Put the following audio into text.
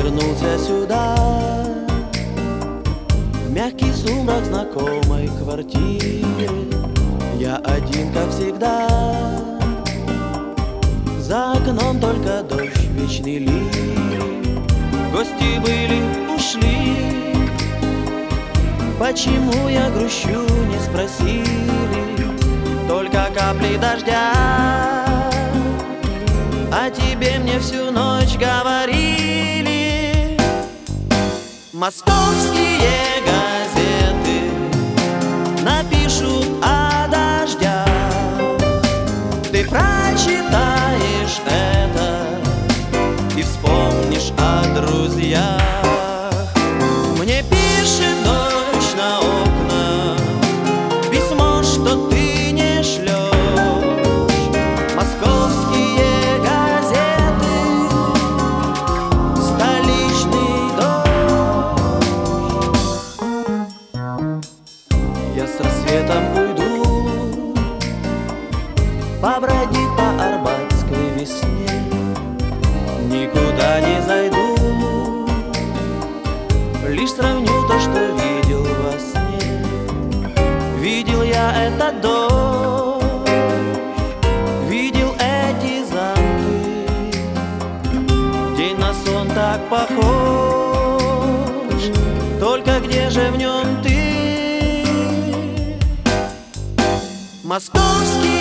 вернулся сюда, в мягкий сумрак знакомой квартиры. Я один, как всегда, за окном только дождь, вечный ливень. Гости были, ушли, почему я грущу, не спросили. Только капли дождя о тебе мне всю ночь говорили. Московские газеты напишут о дождях, ты прочитаешь это и вспомнишь о друзьях. Мне пишет дождь на окна письмо, что ты не шлешь. Московские газеты, столичный дождь. Я с рассветом уйду побродить по Арбатской весне, никуда не зайду, лишь сравню то, что видел во сне. Видел я этот дождь, видел эти замки. День на сон так похож, только где же в нем ты? Московский